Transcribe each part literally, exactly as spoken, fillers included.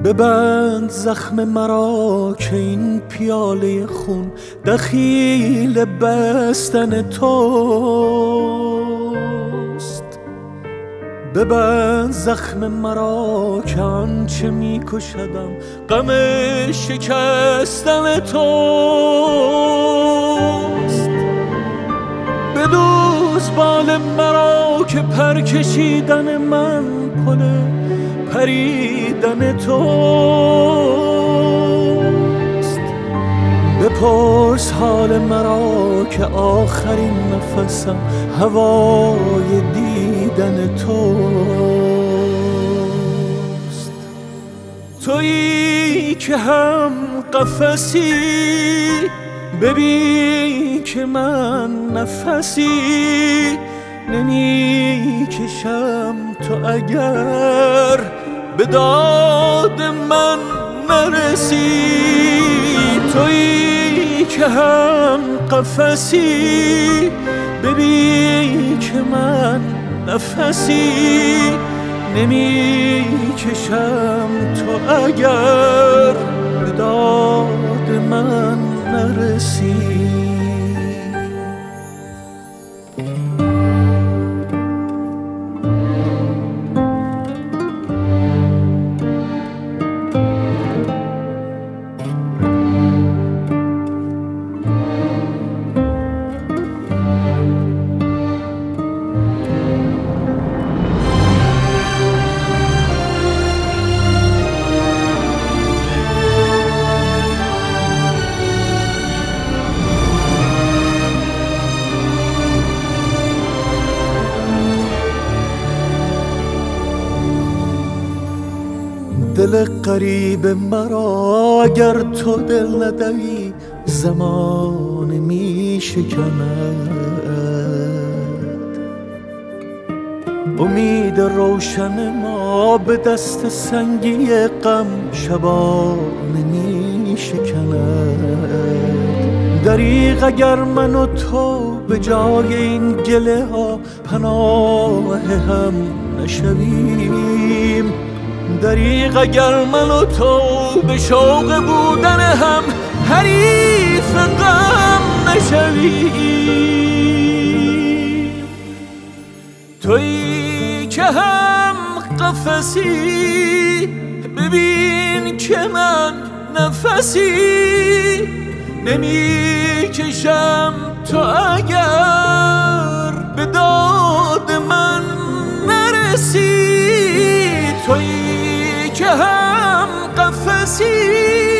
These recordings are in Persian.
ببند زخم مرا که این پیاله خون دخیل بستن توست. ببند زخم مرا که آنچه می کشدم غم شکستن توست. بدوز بال مرا که پر کشیدن من پل پریدن توست. بپرس حال مرا که آخرین نفسم هوای دیدن توست. تویی که هم قفسی ببین که من نفسی نمی کشم تو اگر به داد من نرسی. تویی که هم قفسی ببین که من نفسی نمی کشم تو اگر به داد من نرسی. دل غریب مرا اگر تو دل ندهی زمان می شکند. امید روشن ما به دست سنگی غم شبانه می شکند. دریغ اگر من و تو به جای این گله ها پناه هم نشویم. دریغ اگر من و تو به شوق بودن هم حریف غم نشویم. تویی که هم قفسی ببین که من نفسی نمی کشم تو اگر به داد من نرسی. تویی که هم قفسی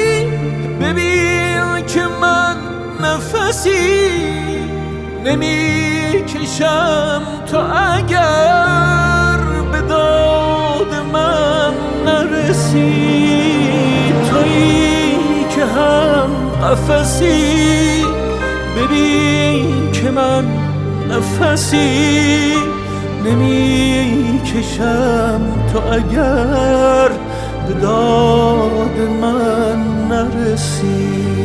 ببین که من نفسی نمی کشم تو اگر به داد من نرسی. تویی که هم قفسی ببین که من نفسی نمی کشم تو اگر به داد من نرسی.